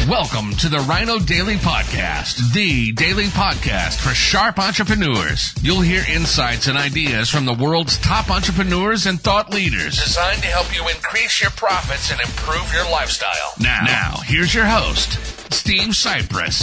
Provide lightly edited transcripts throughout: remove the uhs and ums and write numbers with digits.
Welcome to the Rhino Daily Podcast, the daily podcast for sharp entrepreneurs. You'll hear insights and ideas from the world's top entrepreneurs and thought leaders, designed to help you increase your profits and improve your lifestyle. Now here's your host, Steve Cypress.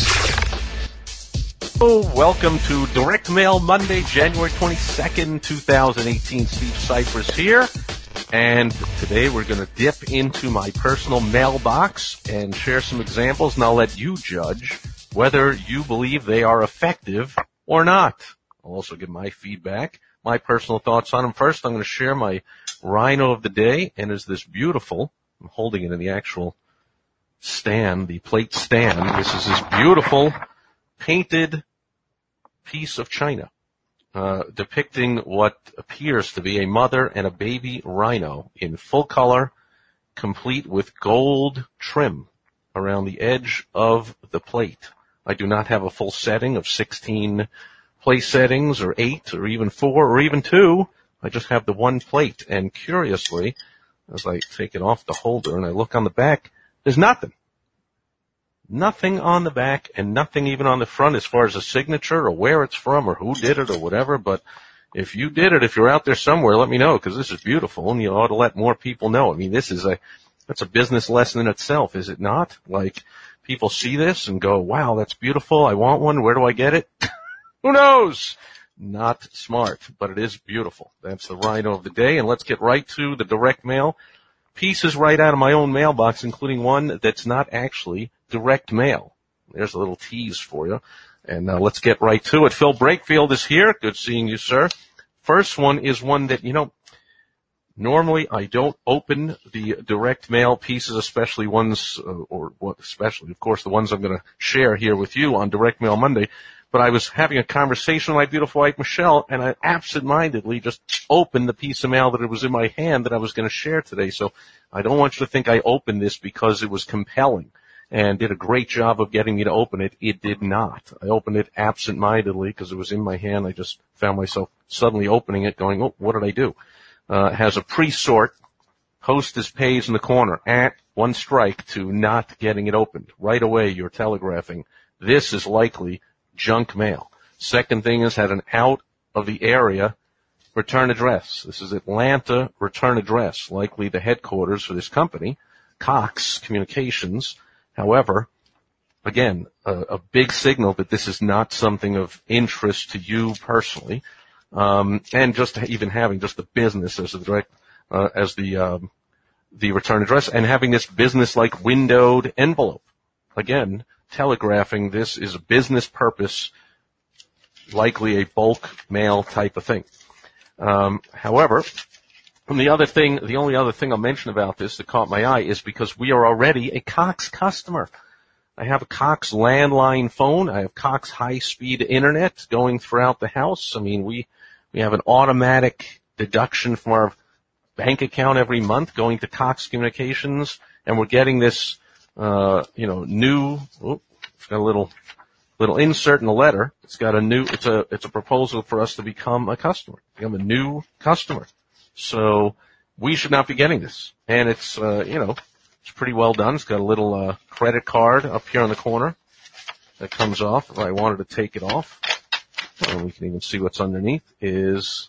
Oh, welcome to Direct Mail Monday, January 22nd, 2018. Steve Cypress here. And today we're going to dip into my personal mailbox and share some examples, and I'll let you judge whether you believe they are effective or not. I'll also give my feedback, my personal thoughts on them. First, I'm going to share my Rhino of the day, and it's this beautiful, I'm holding it in the actual stand, the plate stand. This is this beautiful painted piece of china. Depicting what appears to be a mother and a baby rhino in full color, complete with gold trim around the edge of the plate. I do not have a full setting of 16 place settings or 8 or even 4 or even 2. I just have the one plate. And curiously, as I take it off the holder and I look on the back, there's nothing. Nothing on the back and nothing even on the front as far as a signature or where it's from or who did it or whatever. But if you did it, if you're out there somewhere, let me know, because this is beautiful and you ought to let more people know. I mean, that's a business lesson in itself, is it not? Like, people see this and go, wow, that's beautiful. I want one. Where do I get it? Who knows? Not smart, but it is beautiful. That's the Rhino of the day. And let's get right to the direct mail. Pieces right out of my own mailbox, including one that's not actually direct mail. There's a little tease for you. And let's get right to it. Phil Brakefield is here. Good seeing you, sir. First one is one that, normally I don't open the direct mail pieces, especially ones, especially, of course, the ones I'm going to share here with you on Direct Mail Monday. But I was having a conversation with my beautiful wife, Michelle, and I absentmindedly just opened the piece of mail that was in my hand that I was going to share today. So I don't want you to think I opened this because it was compelling and did a great job of getting me to open it. It did not. I opened it absentmindedly because it was in my hand. I just found myself suddenly opening it going, oh, what did I do? It has a pre-sort, post is pays in the corner, one strike to not getting it opened. Right away you're telegraphing, this is likely junk mail. Second thing is had an out of the area return address. This is Atlanta return address, likely the headquarters for this company, Cox Communications. However, again, a big signal that this is not something of interest to you personally, and just even having just the business as the direct, the return address, and having this business-like windowed envelope. Again, telegraphing this is a business purpose, likely a bulk mail type of thing. However, the only other thing I'll mention about this that caught my eye is because we are already a Cox customer. I have a Cox landline phone. I have Cox high-speed internet going throughout the house. I mean, we have an automatic deduction from our bank account every month going to Cox Communications, and we're getting this new, it's got a little insert in the letter. It's got it's a proposal for us to become a customer, become a new customer. So we should not be getting this. And it's, it's pretty well done. It's got a little, credit card up here on the corner that comes off. If I wanted to take it off, and we can even see what's underneath is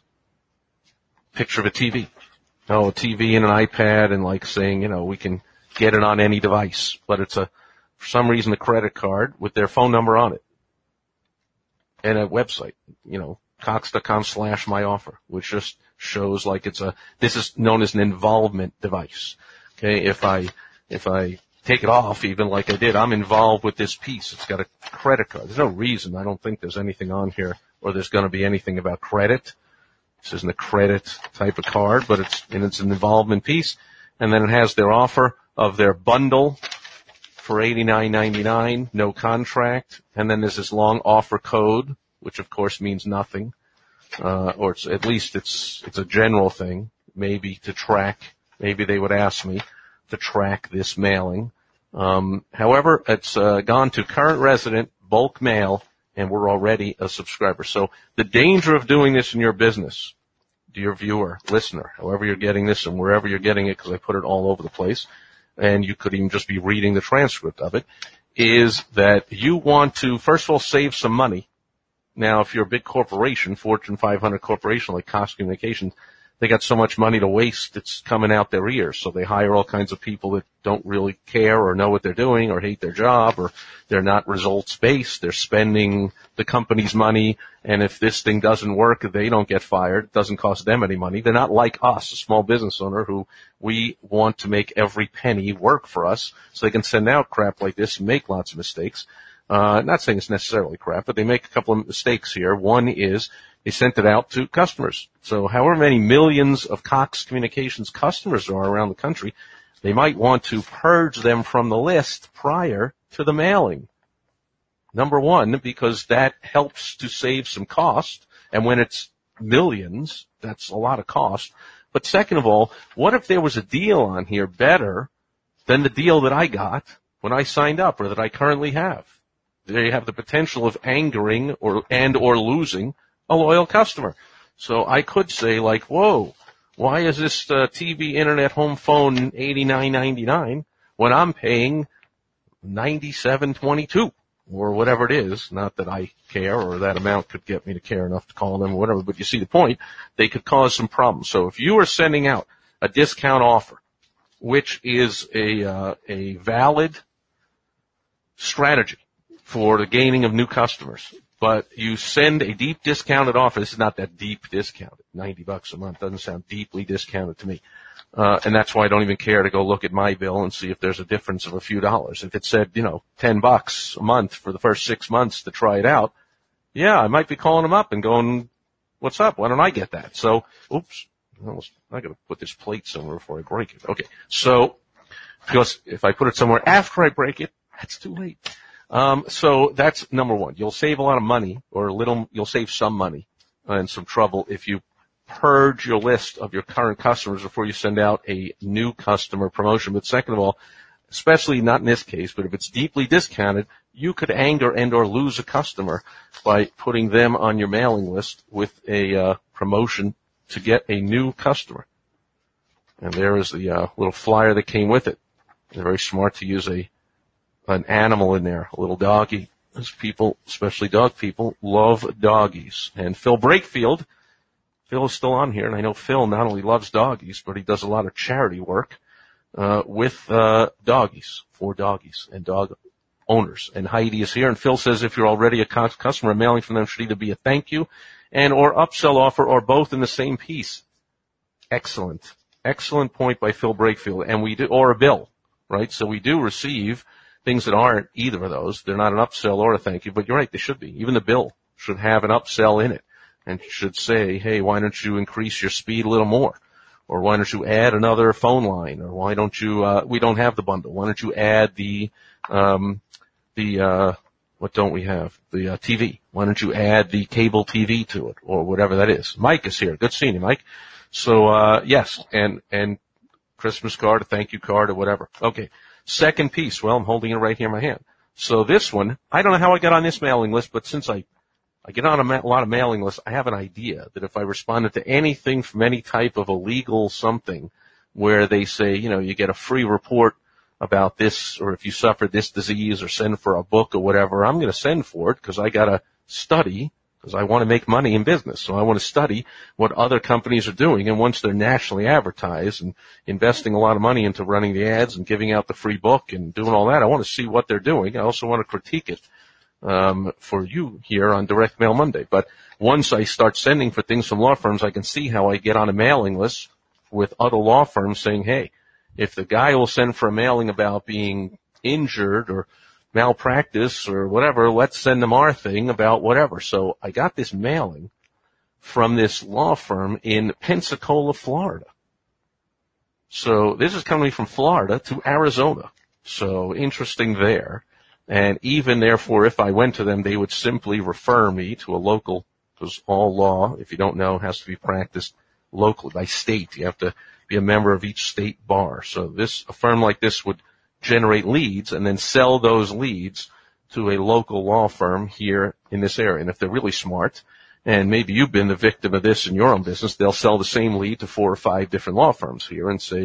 a picture of a TV. Oh, a TV and an iPad, and like saying, we can get it on any device, but it's for some reason, a credit card with their phone number on it and a website, cox.com/myoffer, which just shows like this is known as an involvement device. Okay. If I take it off, even like I did, I'm involved with this piece. It's got a credit card. There's no reason. I don't think there's anything on here or there's going to be anything about credit. This isn't a credit type of card, but it's an involvement piece. And then it has their offer of their bundle for $89.99, no contract. And then there's this long offer code, which of course means nothing. Or at least it's a general thing, maybe to track. Maybe they would ask me to track this mailing. However, it's gone to current resident, bulk mail, and we're already a subscriber. So the danger of doing this in your business, dear viewer, listener, however you're getting this and wherever you're getting it, because I put it all over the place, and you could even just be reading the transcript of it, is that you want to, first of all, save some money. Now, if you're a big corporation, Fortune 500 corporation like Cox Communications, they got so much money to waste, it's coming out their ears. So they hire all kinds of people that don't really care or know what they're doing or hate their job, or they're not results-based. They're spending the company's money, and if this thing doesn't work, they don't get fired. It doesn't cost them any money. They're not like us, a small business owner, who we want to make every penny work for us so they can send out crap like this and make lots of mistakes. Not saying it's necessarily crap, but they make a couple of mistakes here. One is they sent it out to customers. So however many millions of Cox Communications customers there are around the country, they might want to purge them from the list prior to the mailing. Number one, because that helps to save some cost. And when it's millions, that's a lot of cost. But second of all, what if there was a deal on here better than the deal that I got when I signed up or that I currently have? They have the potential of angering or losing a loyal customer. So I could say, like, whoa, why is this TV, internet, home phone $89.99 when I'm paying $97.22 or whatever it is? Not that I care, or that amount could get me to care enough to call them or whatever, but you see the point. They could cause some problems. So if you are sending out a discount offer, which is a valid strategy for the gaining of new customers, but you send a deep discounted offer. This is not that deep discounted. $90 a month doesn't sound deeply discounted to me. And that's why I don't even care to go look at my bill and see if there's a difference of a few dollars. If it said, $10 a month for the first 6 months to try it out, yeah, I might be calling them up and going, what's up? Why don't I get that? So, oops, I gotta put this plate somewhere before I break it. Okay. So, because if I put it somewhere after I break it, that's too late. So that's number one. You'll save a lot of money, or you'll save some money and some trouble if you purge your list of your current customers before you send out a new customer promotion. But second of all, especially not in this case, but if it's deeply discounted, you could anger and or lose a customer by putting them on your mailing list with a promotion to get a new customer. And there is the little flyer that came with it. They're very smart to use an animal in there, a little doggy. Those people, especially dog people, love doggies. And Phil Brakefield, Phil is still on here, and I know Phil not only loves doggies, but he does a lot of charity work with doggies, for doggies and dog owners. And Heidi is here, and Phil says if you're already a customer, mailing from them should either be a thank you and or upsell offer, or both in the same piece. Excellent. Excellent point by Phil Brakefield. And we do, or a bill, right? So we do receive things that aren't either of those. They're not an upsell or a thank you, but you're right, they should be. Even the bill should have an upsell in it and should say, hey, why don't you increase your speed a little more? Or why don't you add another phone line? Or why don't you, we don't have the bundle. Why don't you add what don't we have? The TV. Why don't you add the cable TV to it, or whatever that is? Mike is here. Good seeing you, Mike. So, yes, and Christmas card, a thank you card, or whatever. Okay. Second piece, well, I'm holding it right here in my hand. So this one, I don't know how I got on this mailing list, but since I get on a lot of mailing lists, I have an idea that if I responded to anything from any type of illegal something where they say, you get a free report about this, or if you suffered this disease, or send for a book or whatever, I'm going to send for it because I got to study, because I want to make money in business. So I want to study what other companies are doing. And once they're nationally advertised and investing a lot of money into running the ads and giving out the free book and doing all that, I want to see what they're doing. I also want to critique it for you here on Direct Mail Monday. But once I start sending for things from law firms, I can see how I get on a mailing list with other law firms saying, hey, if the guy will send for a mailing about being injured or malpractice or whatever, let's send them our thing about whatever. So I got this mailing from this law firm in Pensacola, Florida. So this is coming from Florida to Arizona. So interesting there. And even therefore, if I went to them, they would simply refer me to a local, because all law, if you don't know, has to be practiced locally by state. You have to be a member of each state bar. So a firm like this would generate leads and then sell those leads to a local law firm here in this area. And if they're really smart, and maybe you've been the victim of this in your own business, they'll sell the same lead to 4 or 5 different law firms here and say,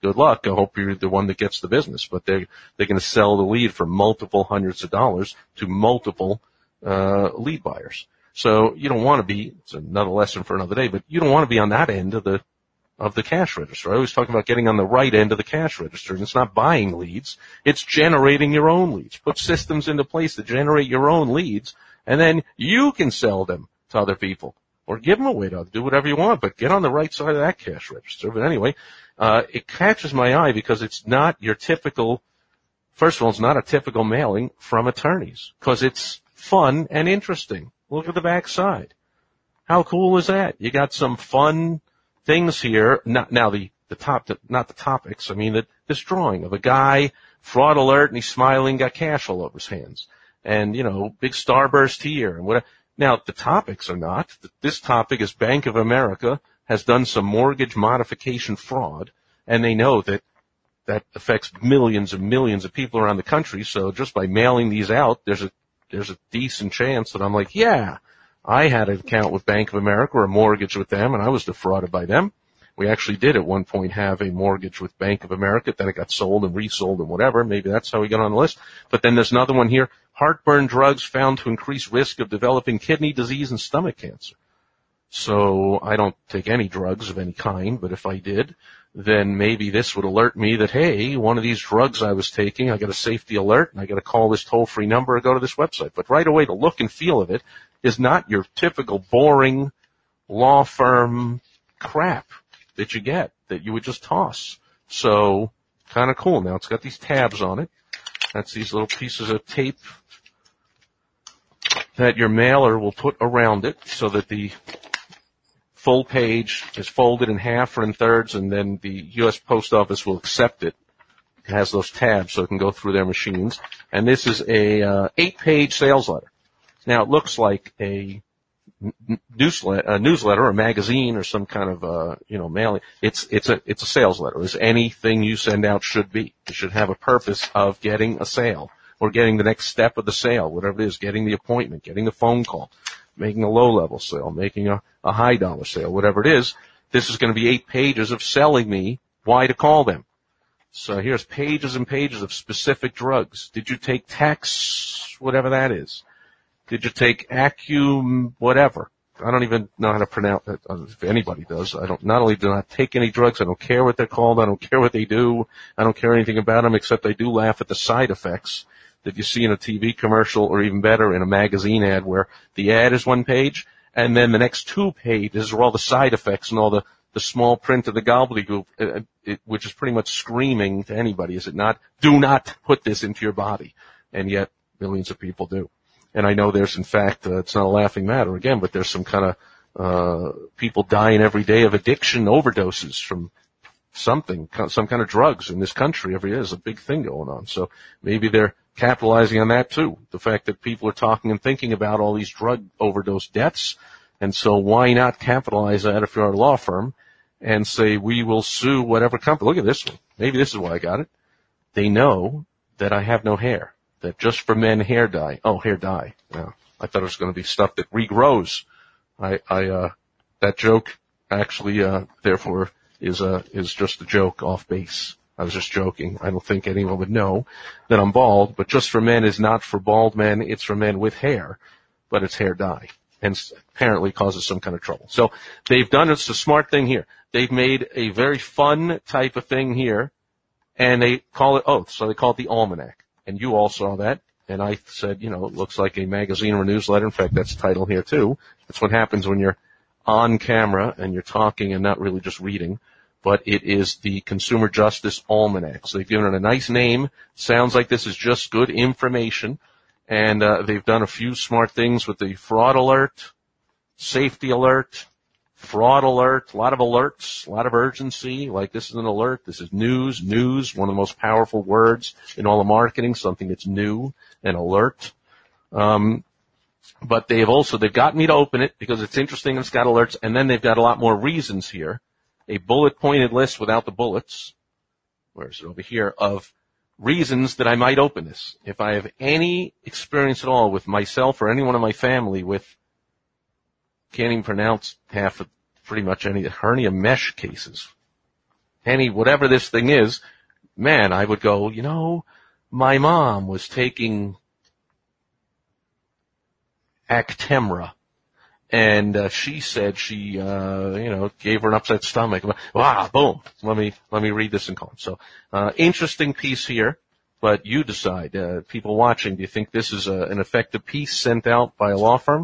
good luck. I hope you're the one that gets the business. But they're going to sell the lead for multiple hundreds of dollars to multiple lead buyers. So you don't want to be, it's another lesson for another day, but you don't want to be on that end of the cash register. I always talk about getting on the right end of the cash register, and it's not buying leads, it's generating your own leads. Put systems into place to generate your own leads, and then you can sell them to other people or give them away to others. Do whatever you want, but get on the right side of that cash register. But anyway, it catches my eye because it's not your typical, first of all, it's not a typical mailing from attorneys because it's fun and interesting. Look at the back side. How cool is that? You got some fun things here. Not the topics. I mean, this drawing of a guy, fraud alert, and he's smiling, got cash all over his hands. And, big starburst here and whatever. Now, the topics are not. This topic is Bank of America has done some mortgage modification fraud, and they know that affects millions and millions of people around the country. So just by mailing these out, there's a decent chance that I'm like, yeah, I had an account with Bank of America or a mortgage with them, and I was defrauded by them. We actually did at one point have a mortgage with Bank of America. Then it got sold and resold and whatever. Maybe that's how we got on the list. But then there's another one here. Heartburn drugs found to increase risk of developing kidney disease and stomach cancer. So I don't take any drugs of any kind, but if I did, then maybe this would alert me that, hey, one of these drugs I was taking, I got a safety alert, and I got to call this toll-free number or go to this website. But right away, the look and feel of it is not your typical boring law firm crap that you get, that you would just toss. So, kind of cool. Now, it's got these tabs on it. That's these little pieces of tape that your mailer will put around it so that the full page is folded in half or in thirds, and then the U.S. Post Office will accept it. It has those tabs so it can go through their machines. And this is a 8-page sales letter. Now, it looks like a newsletter, a magazine, or some kind of mailing. It's a sales letter, as anything you send out should be. It should have a purpose of getting a sale or getting the next step of the sale, whatever it is, getting the appointment, getting the phone call, making a low-level sale, making a high-dollar sale, whatever it is. This is going to be 8 pages of selling me why to call them. So here's pages and pages of specific drugs. Did you take Tex, whatever that is? Did you take Acum, whatever? I don't even know how to pronounce it, if anybody does. Not only do I take any drugs, I don't care what they're called, I don't care what they do, I don't care anything about them, except I do laugh at the side effects that you see in a TV commercial, or even better, in a magazine ad, where the ad is 1 page, and then the next 2 pages are all the side effects and all the small print of the gobbledygook, which is pretty much screaming to anybody, is it not? Do not put this into your body. And yet, millions of people do. And I know there's, in fact, it's not a laughing matter again, but there's some kind of people dying every day of addiction overdoses from something, some kind of drugs in this country every day. There's a big thing going on. So maybe they're capitalizing on that too. The fact that people are talking and thinking about all these drug overdose deaths. And so why not capitalize that if you're a law firm and say, we will sue whatever company. Look at this one. Maybe this is why I got it. They know that I have no hair. That just for men, hair dye. Oh, hair dye. Yeah. I thought it was going to be stuff that regrows. That joke actually, therefore is just a joke off base. I was just joking. I don't think anyone would know that I'm bald, but just for men is not for bald men. It's for men with hair, but it's hair dye, and apparently causes some kind of trouble. So they've done, it's a smart thing here. They've made a very fun type of thing here, and they call it Oath. So they call it the Almanac. And you all saw that, and I said, it looks like a magazine or a newsletter. In fact, that's the title here too. That's what happens when you're on camera and you're talking and not really just reading. But it is the Consumer Justice Almanac. So they've given it a nice name. Sounds like this is just good information. And they've done a few smart things with the fraud alert, safety alert, fraud alert, a lot of alerts, a lot of urgency. Like, this is an alert. This is news, one of the most powerful words in all of marketing, something that's new, an alert. But they've got me to open it because it's interesting and it's got alerts. And then they've got a lot more reasons here. A bullet-pointed list without the bullets, where is it over here, of reasons that I might open this. If I have any experience at all with myself or anyone in my family with, can't even pronounce half of pretty much any hernia mesh cases. whatever this thing is, man, I would go, my mom was taking Actemra, and she said she, gave her an upset stomach. Wow, boom. Let me read this and call. So, interesting piece here, but you decide. People watching, do you think this is an effective piece sent out by a law firm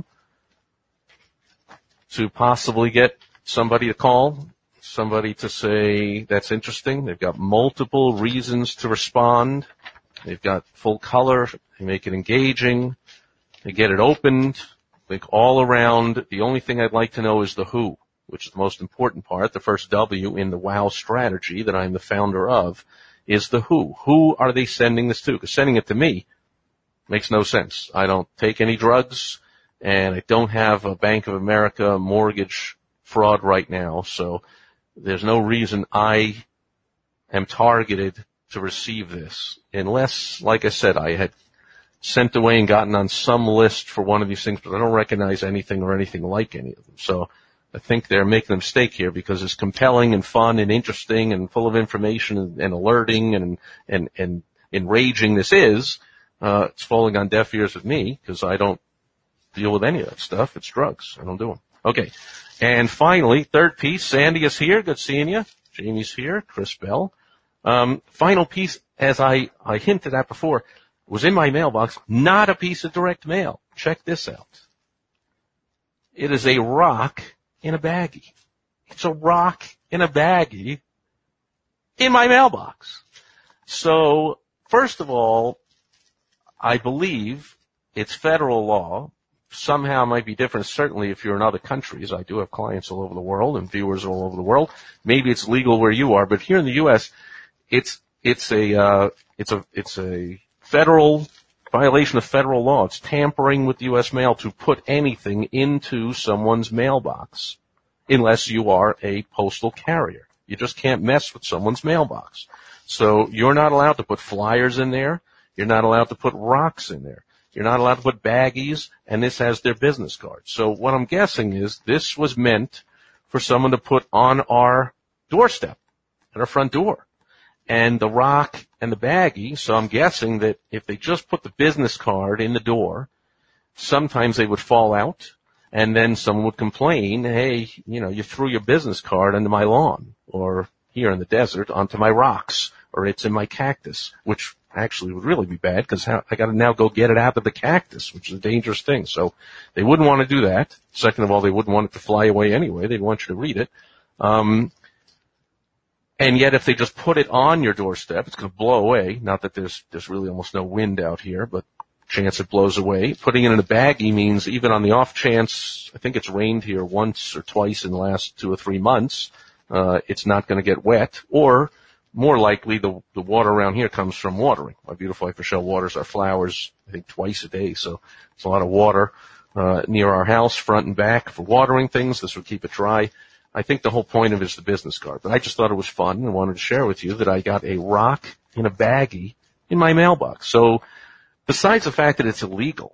to possibly get somebody to call, somebody to say that's interesting? They've got multiple reasons to respond. They've got full color. They make it engaging. They get it opened. Like all around, the only thing I'd like to know is the who, which is the most important part. The first W in the WOW strategy that I'm the founder of is the who. Who are they sending this to? Because sending it to me makes no sense. I don't take any drugs, and I don't have a Bank of America mortgage fraud right now, so there's no reason I am targeted to receive this, unless, like I said, I had sent away and gotten on some list for one of these things, but I don't recognize anything or anything like any of them. So I think they're making a mistake here, because it's compelling and fun and interesting and full of information and alerting and enraging this is. It's falling on deaf ears with me, because I don't deal with any of that stuff. It's drugs. I don't do them. Okay. And finally, third piece, Sandy is here. Good seeing you. Jamie's here. Chris Bell. Final piece, as I hinted at before, was in my mailbox, not a piece of direct mail. Check this out. It is a rock in a baggie. It's a rock in a baggie in my mailbox. So, first of all, I believe it's federal law. Somehow it might be different, certainly if you're in other countries. I do have clients all over the world and viewers all over the world. Maybe it's legal where you are, but here in the U.S., it's a federal violation of federal law. It's tampering with U.S. mail to put anything into someone's mailbox, unless you are a postal carrier. You just can't mess with someone's mailbox. So you're not allowed to put flyers in there. You're not allowed to put rocks in there. You're not allowed to put baggies, and this has their business card. So what I'm guessing is this was meant for someone to put on our doorstep, at our front door. And the rock and the baggie, so I'm guessing that if they just put the business card in the door, sometimes they would fall out, and then someone would complain, hey, you threw your business card into my lawn, or here in the desert, onto my rocks, or it's in my cactus, which actually would really be bad, because I got to now go get it out of the cactus, which is a dangerous thing. So they wouldn't want to do that. Second of all, they wouldn't want it to fly away anyway. They'd want you to read it. And yet if they just put it on your doorstep, it's going to blow away. Not that there's really almost no wind out here, but chance it blows away. Putting it in a baggie means even on the off chance, I think it's rained here once or twice in the last 2 or 3 months, it's not going to get wet. Or more likely, the water around here comes from watering. My beautiful wife Michelle waters our flowers, I think, twice a day. So it's a lot of water near our house, front and back, for watering things. This would keep it dry. I think the whole point of it is the business card. But I just thought it was fun and wanted to share with you that I got a rock in a baggie in my mailbox. So besides the fact that it's illegal,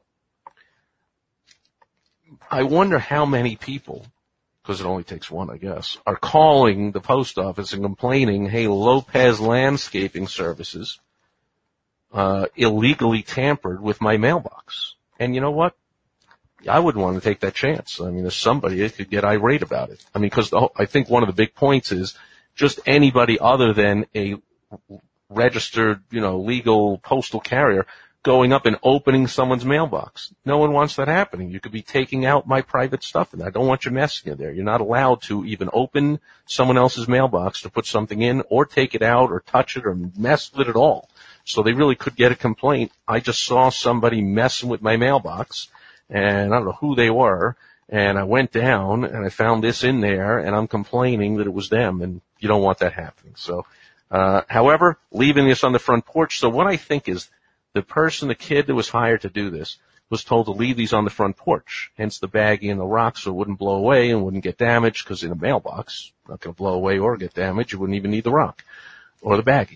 I wonder how many people, because it only takes one, I guess, are calling the post office and complaining, hey, Lopez Landscaping Services illegally tampered with my mailbox. And you know what? I wouldn't want to take that chance. I mean, there's somebody that could get irate about it. I mean, because I think one of the big points is just anybody other than a registered, legal postal carrier going up and opening someone's mailbox. No one wants that happening. You could be taking out my private stuff, and I don't want you messing in there. You're not allowed to even open someone else's mailbox to put something in or take it out or touch it or mess with it at all. So they really could get a complaint. I just saw somebody messing with my mailbox, and I don't know who they were, and I went down and I found this in there, and I'm complaining that it was them, and you don't want that happening. So, however, leaving this on the front porch. So what I think is the kid that was hired to do this was told to leave these on the front porch, hence the baggie and the rock, so it wouldn't blow away and wouldn't get damaged, because in a mailbox, not going to blow away or get damaged. You wouldn't even need the rock or the baggie.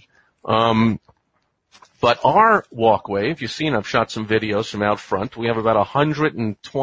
But our walkway, if you've seen, I've shot some videos from out front. We have about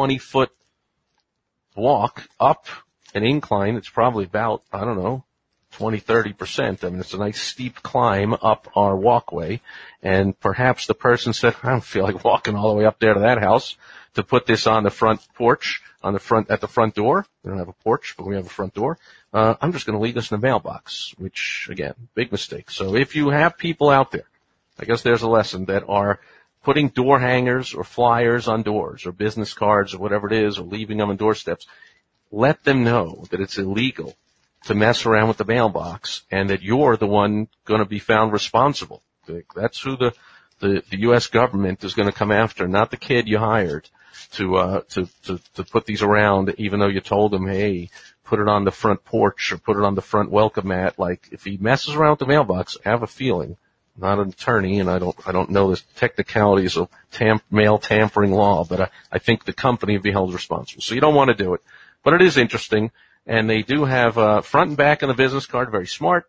120-foot walk up an incline. It's probably about, 20 20-30%. I mean, it's a nice steep climb up our walkway. And perhaps the person said, I don't feel like walking all the way up there to that house to put this on the front porch, at the front door. We don't have a porch, but we have a front door. I'm just going to leave this in the mailbox, which, again, big mistake. So if you have people out there, I guess there's a lesson, that are putting door hangers or flyers on doors or business cards or whatever it is, or leaving them on doorsteps, let them know that it's illegal to mess around with the mailbox and that you're the one going to be found responsible. That's who the U.S. government is going to come after, not the kid you hired to put these around, even though you told him, hey, put it on the front porch or put it on the front welcome mat. Like, if he messes around with the mailbox, I have a feeling, not an attorney, and I don't know the technicalities of mail tampering law, but I think the company would be held responsible. So you don't want to do it. But it is interesting, and they do have front and back on the business card, very smart.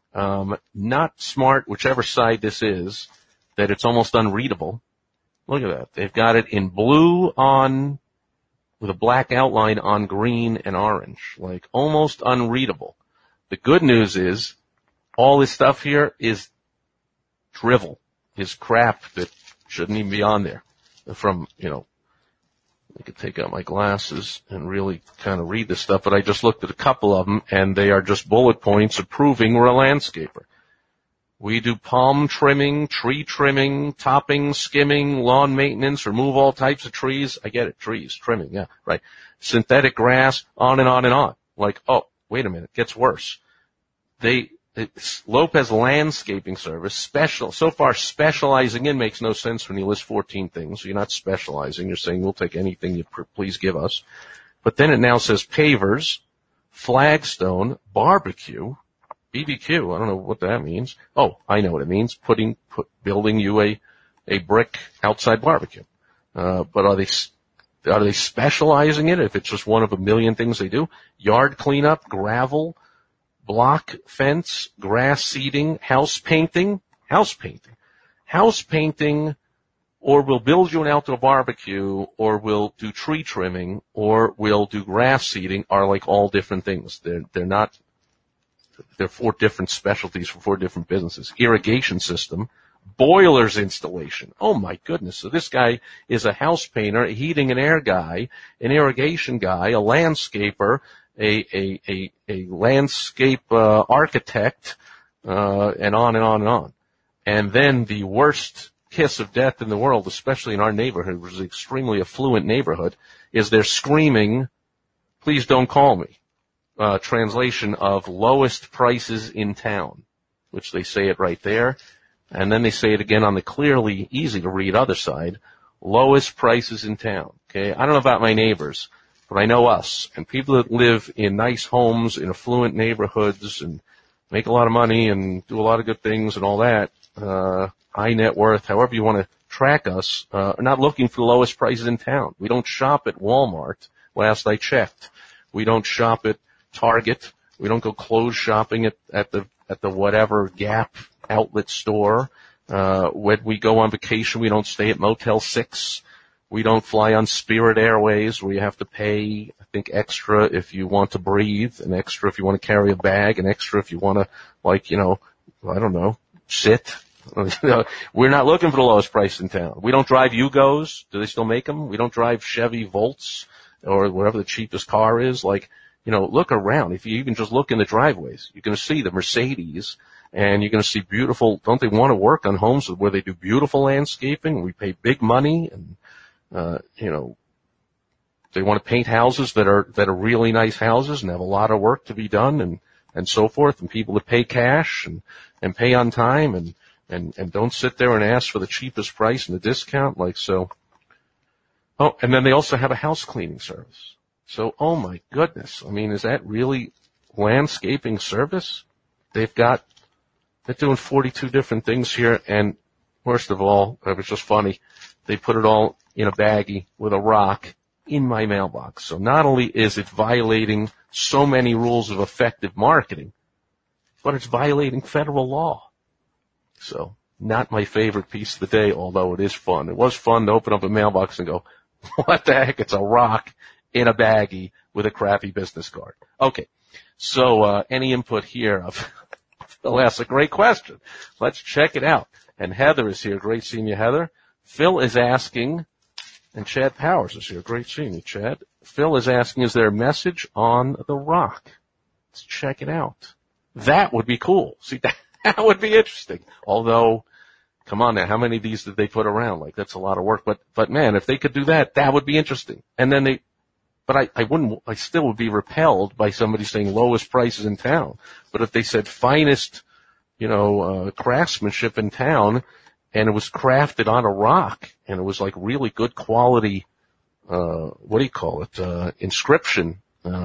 Not smart, whichever side this is, that it's almost unreadable. Look at that. They've got it in blue with a black outline on green and orange, like almost unreadable. The good news is all this stuff here is drivel, is crap that shouldn't even be on there. From, I could take out my glasses and really kind of read this stuff, but I just looked at a couple of them, and they are just bullet points of proving we're a landscaper. We do palm trimming, tree trimming, topping, skimming, lawn maintenance, remove all types of trees. I get it, trees, trimming, yeah, right. Synthetic grass, on and on and on. Like, oh, wait a minute, it gets worse. It's Lopez Landscaping Service, so far specializing in makes no sense when you list 14 things. You're not specializing. You're saying we'll take anything you please give us. But then it now says pavers, flagstone, barbecue, BBQ. I don't know what that means. Oh, I know what it means. Building you a brick outside barbecue. But are they specializing in it if it's just one of a million things they do? Yard cleanup, gravel, block fence, grass seeding, house painting, or we'll build you an outdoor barbecue, or we'll do tree trimming, or we'll do grass seeding, are like all different things. They're 4 different specialties for 4 different businesses. Irrigation system, boilers installation. Oh my goodness. So this guy is a house painter, a heating and air guy, an irrigation guy, a landscaper, a landscape architect, and on and on and on. And then the worst kiss of death in the world, especially in our neighborhood, which is an extremely affluent neighborhood, is they're screaming, please don't call me. Translation of lowest prices in town, which they say it right there. And then they say it again on the clearly easy to read other side, lowest prices in town. Okay. I don't know about my neighbors, but I know us, and people that live in nice homes in affluent neighborhoods and make a lot of money and do a lot of good things and all that, high net worth, however you want to track us, are not looking for the lowest prices in town. We don't shop at Walmart. Last I checked. We don't shop at Target. We don't go clothes shopping at the whatever Gap outlet store. When we go on vacation, we don't stay at Motel 6. We don't fly on Spirit Airways where you have to pay, I think, extra if you want to breathe, and extra if you want to carry a bag, and extra if you want to, I don't know, sit. We're not looking for the lowest price in town. We don't drive Yugos. Do they still make them? We don't drive Chevy Volts or whatever the cheapest car is. Look around. If you even just look in the driveways, you're going to see the Mercedes, and you're going to see beautiful. Don't they want to work on homes where they do beautiful landscaping? We pay big money, and they want to paint houses that are really nice houses and have a lot of work to be done, and so forth. And people that pay cash and pay on time and don't sit there and ask for the cheapest price and the discount like so. Oh, and then they also have a house cleaning service. So, oh my goodness. I mean, is that really landscaping service? They're doing 42 different things here. And worst of all, it was just funny. They put it all in a baggie with a rock in my mailbox. So not only is it violating so many rules of effective marketing, but it's violating federal law. So not my favorite piece of the day, although it is fun. It was fun to open up a mailbox and go, what the heck? It's a rock in a baggie with a crappy business card. Okay. So any input here? Phil asks a great question. Let's check it out. And Heather is here. Great seeing you, Heather. Phil is asking, and Chad Powers is here. Great seeing you, Chad. Phil is asking, is there a message on The Rock? Let's check it out. That would be cool. See, that would be interesting. Although, come on now, how many of these did they put around? Like, that's a lot of work. But man, if they could do that, that would be interesting. And then I still would be repelled by somebody saying lowest prices in town. But if they said finest, craftsmanship in town, and it was crafted on a rock, and it was like really good quality, inscription,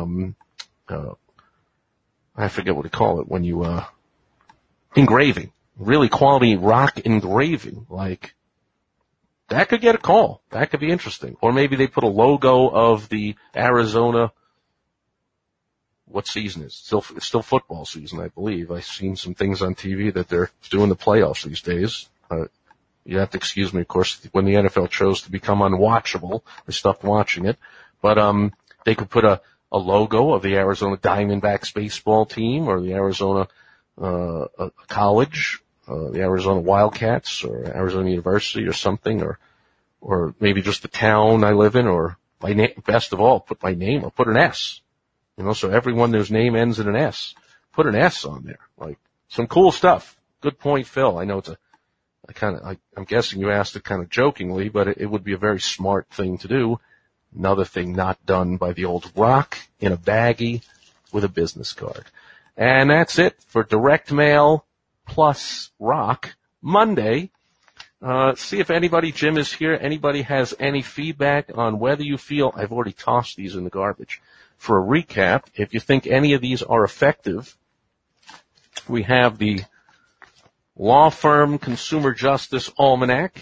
I forget what they call it when you, engraving, really quality rock engraving, like, that could get a call. That could be interesting. Or maybe they put a logo of the Arizona, what season is it? It's still football season, I believe. I've seen some things on TV that they're doing the playoffs these days. You have to excuse me, of course, when the NFL chose to become unwatchable, I stopped watching it. But they could put a logo of the Arizona Diamondbacks baseball team, or the Arizona college, the Arizona Wildcats, or Arizona University, or something, or maybe just the town I live in, or my name. Best of all, put my name, or put an S. So everyone whose name ends in an S, put an S on there. Like, some cool stuff. Good point, Phil. I know I'm guessing you asked it kind of jokingly, but it would be a very smart thing to do. Another thing not done by the old Rock in a baggie with a business card. And that's it for Direct Mail plus Rock Monday. See if anybody, Jim is here, anybody has any feedback on whether you feel, I've already tossed these in the garbage. For a recap, if you think any of these are effective, we have the Law Firm Consumer Justice Almanac.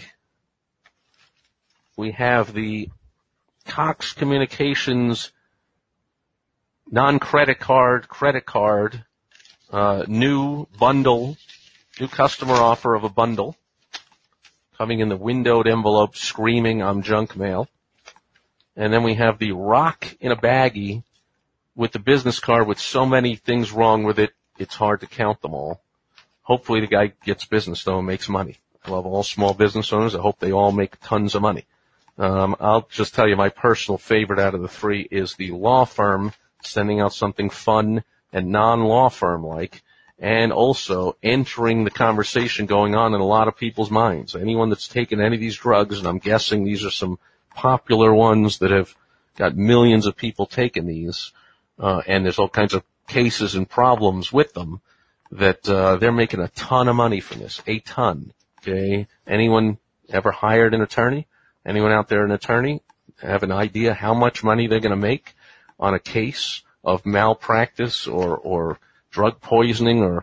We have the Cox Communications non-credit card, credit card, new bundle, new customer offer of a bundle, coming in the windowed envelope screaming, I'm junk mail. And then we have the Rock in a baggie with the business card with so many things wrong with it, it's hard to count them all. Hopefully the guy gets business, though, and makes money. I love all small business owners. I hope they all make tons of money. I'll just tell you my personal favorite out of the three is the law firm sending out something fun and non-law firm-like, and also entering the conversation going on in a lot of people's minds. Anyone that's taken any of these drugs, and I'm guessing these are some popular ones that have got millions of people taking these, and there's all kinds of cases and problems with them, that they're making a ton of money from this. A ton. Okay? Anyone ever hired an attorney? Anyone out there an attorney? Have an idea how much money they're going to make on a case of malpractice or drug poisoning, or,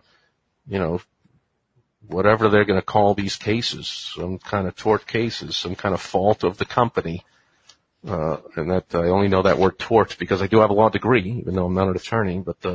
whatever they're going to call these cases, some kind of tort cases, some kind of fault of the company. And that I only know that word tort because I do have a law degree, even though I'm not an attorney, but,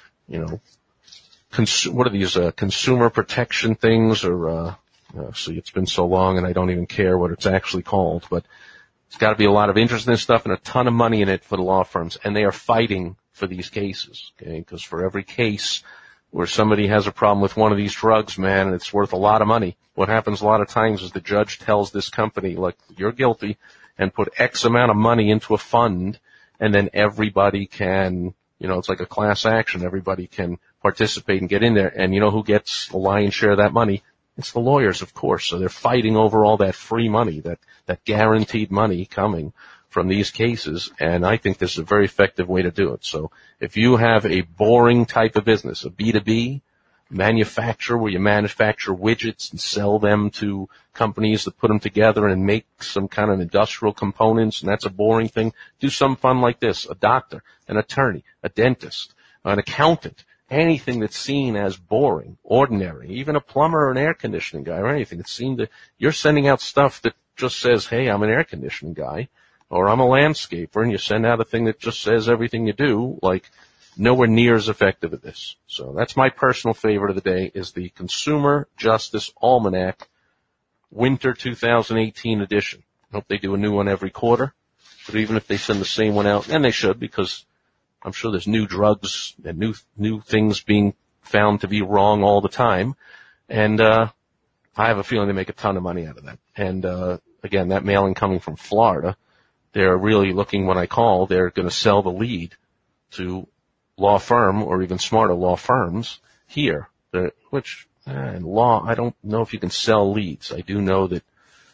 what are these, consumer protection things, or, see, it's been so long and I don't even care what it's actually called, but it's got to be a lot of interest in this stuff and a ton of money in it for the law firms, and they are fighting for these cases, okay? Because for every case where somebody has a problem with one of these drugs, man, and it's worth a lot of money, what happens a lot of times is the judge tells this company, look, you're guilty, and put X amount of money into a fund, and then everybody can, it's like a class action, everybody can participate and get in there, and you know who gets the lion's share of that money? It's the lawyers, of course. So they're fighting over all that free money, that guaranteed money coming from these cases, and I think this is a very effective way to do it. So if you have a boring type of business, a B2B manufacturer where you manufacture widgets and sell them to companies that put them together and make some kind of industrial components, and that's a boring thing, do something fun like this. A doctor, an attorney, a dentist, an accountant, anything that's seen as boring, ordinary, even a plumber or an air conditioning guy or anything that's seen that you're sending out stuff that just says, hey, I'm an air conditioning guy, or I'm a landscaper, and you send out a thing that just says everything you do, like nowhere near as effective as this. So that's my personal favorite of the day, is the Consumer Justice Almanac Winter 2018 edition. I hope they do a new one every quarter, but even if they send the same one out, and they should, because I'm sure there's new drugs and new things being found to be wrong all the time. And I have a feeling they make a ton of money out of that. And again, that mailing coming from Florida, they're really looking, when I call, they're going to sell the lead to law firm or even smarter law firms here, which in law, I don't know if you can sell leads. I do know that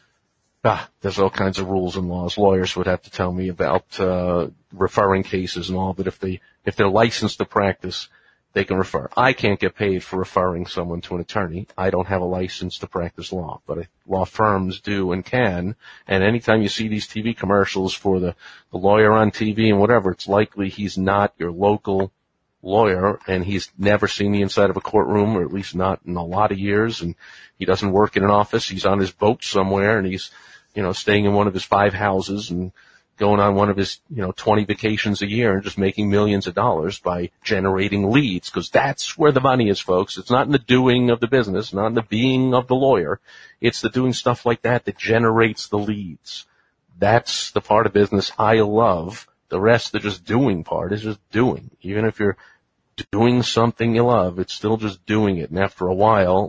there's all kinds of rules and laws. Lawyers would have to tell me about referring cases and all, but if they're licensed to practice, they can refer. I can't get paid for referring someone to an attorney. I don't have a license to practice law, but law firms do and can. And anytime you see these TV commercials for the lawyer on TV and whatever, it's likely he's not your local lawyer and he's never seen the inside of a courtroom, or at least not in a lot of years, and he doesn't work in an office. He's on his boat somewhere and he's, staying in one of his 5 houses and going on one of his, 20 vacations a year and just making millions of dollars by generating leads, because that's where the money is, folks. It's not in the doing of the business, not in the being of the lawyer. It's the doing stuff like that generates the leads. That's the part of business I love. The rest, the just doing part, is just doing. Even if you're doing something you love, it's still just doing it. And after a while,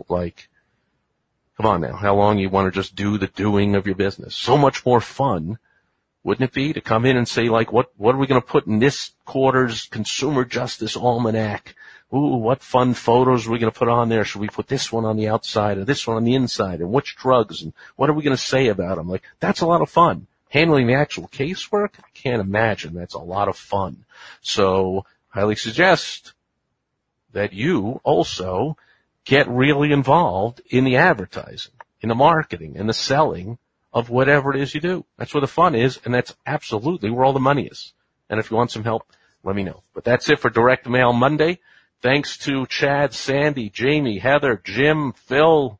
come on now, how long you want to just do the doing of your business? So much more fun, wouldn't it be, to come in and say, what are we going to put in this quarter's Consumer Justice Almanac? Ooh, what fun photos are we going to put on there? Should we put this one on the outside or this one on the inside? And which drugs? And what are we going to say about them? That's a lot of fun. Handling the actual casework, I can't imagine. That's a lot of fun. So highly suggest that you also get really involved in the advertising, in the marketing, and the selling of whatever it is you do. That's where the fun is, and that's absolutely where all the money is. And if you want some help, let me know. But that's it for Direct Mail Monday. Thanks to Chad, Sandy, Jamie, Heather, Jim, Phil.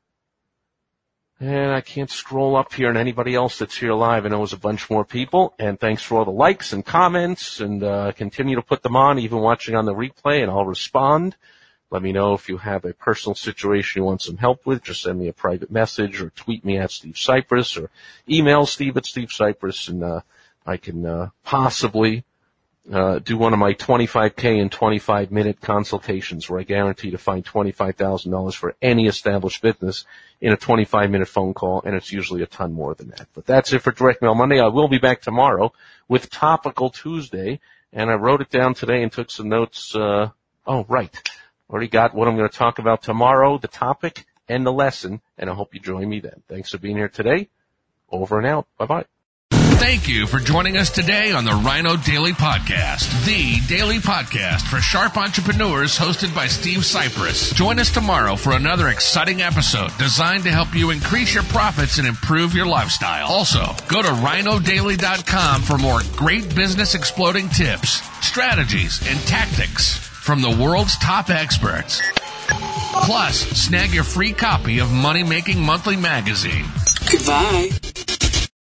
And I can't scroll up here and anybody else that's here live. I know there's a bunch more people. And thanks for all the likes and comments, and continue to put them on, even watching on the replay, and I'll respond. Let me know if you have a personal situation you want some help with. Just send me a private message or tweet me at Steve Cypress, or email Steve at Steve Cypress, and I can possibly do one of my 25K and 25-minute consultations where I guarantee to find $25,000 for any established business in a 25-minute phone call, and it's usually a ton more than that. But that's it for Direct Mail Monday. I will be back tomorrow with Topical Tuesday, and I wrote it down today and took some notes. Already got what I'm going to talk about tomorrow, the topic and the lesson, and I hope you join me then. Thanks for being here today. Over and out. Bye-bye. Thank you for joining us today on the Rhino Daily Podcast, the daily podcast for sharp entrepreneurs, hosted by Steve Cypress. Join us tomorrow for another exciting episode designed to help you increase your profits and improve your lifestyle. Also, go to rhinodaily.com for more great business exploding tips, strategies, and tactics from the world's top experts. Plus, snag your free copy of Money Making Monthly magazine. Goodbye.